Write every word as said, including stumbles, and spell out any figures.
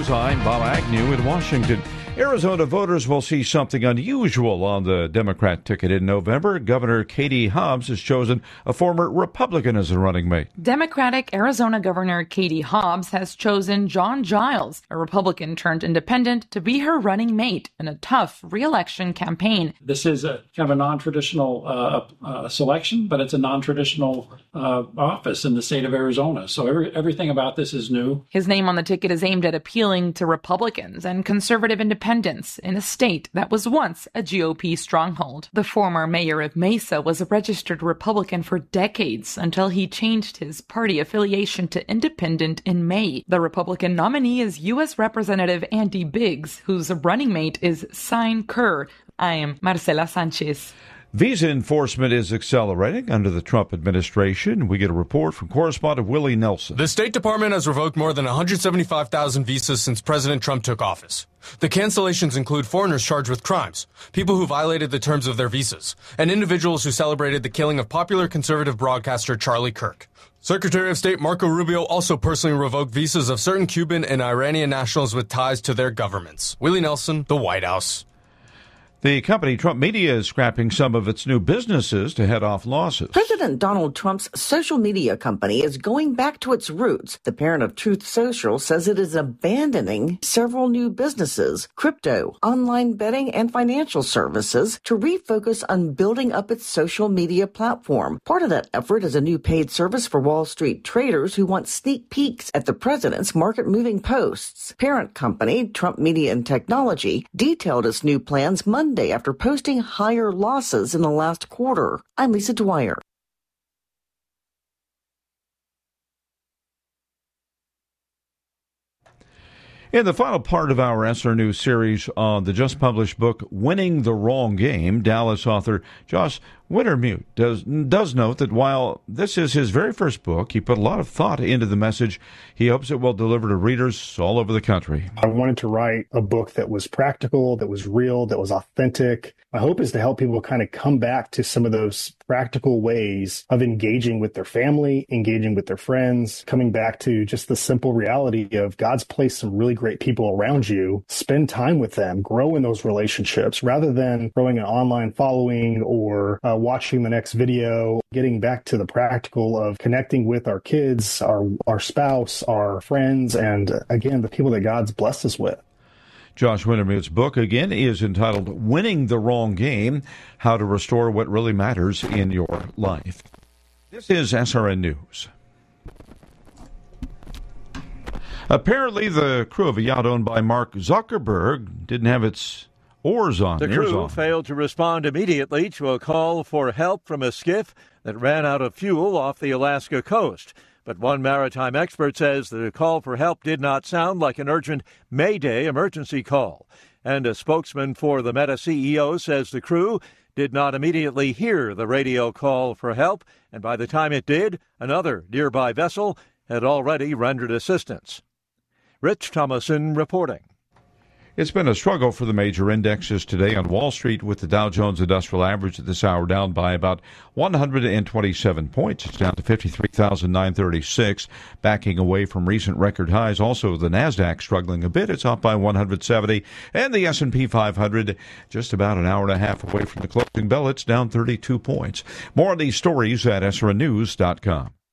News. I'm Bob Agnew in Washington. Arizona voters will see something unusual on the Democrat ticket in November. Governor Katie Hobbs has chosen a former Republican as a running mate. Democratic Arizona Governor Katie Hobbs has chosen John Giles, a Republican turned independent, to be her running mate in a tough re-election campaign. This is a kind of a non-traditional uh, uh, selection, but it's a non-traditional uh, office in the state of Arizona. So every, everything about this is new. His name on the ticket is aimed at appealing to Republicans and conservative independents in a state that was once a G O P stronghold. The former mayor of Mesa was a registered Republican for decades until he changed his party affiliation to independent in May. The Republican nominee is U S Representative Andy Biggs, whose running mate is Sine Kerr. I am Marcela Sanchez. Visa enforcement is accelerating under the Trump administration. We get a report from correspondent Willie Nelson. The State Department has revoked more than one hundred seventy-five thousand visas since President Trump took office. The cancellations include foreigners charged with crimes, people who violated the terms of their visas, and individuals who celebrated the killing of popular conservative broadcaster Charlie Kirk. Secretary of State Marco Rubio also personally revoked visas of certain Cuban and Iranian nationals with ties to their governments. Willie Nelson, the White House. The company Trump Media is scrapping some of its new businesses to head off losses. President Donald Trump's social media company is going back to its roots. The parent of Truth Social says it is abandoning several new businesses, crypto, online betting, and financial services to refocus on building up its social media platform. Part of that effort is a new paid service for Wall Street traders who want sneak peeks at the president's market-moving posts. Parent company Trump Media and Technology detailed its new plans Monday after posting higher losses in the last quarter. I'm Lisa Dwyer. In the final part of our S R News series on the just-published book, Winning the Wrong Game, Dallas author Josh Wintermute does, does note that while this is his very first book, he put a lot of thought into the message he hopes it will deliver to readers all over the country. I wanted to write a book that was practical, that was real, that was authentic. My hope is to help people kind of come back to some of those practical ways of engaging with their family, engaging with their friends, coming back to just the simple reality of God's placed some really great people around you. Spend time with them, grow in those relationships rather than growing an online following or uh, watching the next video, getting back to the practical of connecting with our kids, our, our spouse, our friends, and again, the people that God's blessed us with. Josh Wintermute's book, again, is entitled Winning the Wrong Game, How to Restore What Really Matters in Your Life. This is S R N News. Apparently, the crew of a yacht owned by Mark Zuckerberg didn't have its oars on. The crew on. failed to respond immediately to a call for help from a skiff that ran out of fuel off the Alaska coast. But one maritime expert says the call for help did not sound like an urgent Mayday emergency call. And a spokesman for the Meta C E O says the crew did not immediately hear the radio call for help, and by the time it did, another nearby vessel had already rendered assistance. Rich Thomason reporting. It's been a struggle for the major indexes today on Wall Street, with the Dow Jones Industrial Average at this hour down by about one hundred twenty-seven points. It's down to fifty-three thousand nine hundred thirty-six, backing away from recent record highs. Also, the NASDAQ struggling a bit. It's up by one hundred seventy, and the S and P five hundred just about an hour and a half away from the closing bell. It's down thirty-two points. More on these stories at S R N news dot com.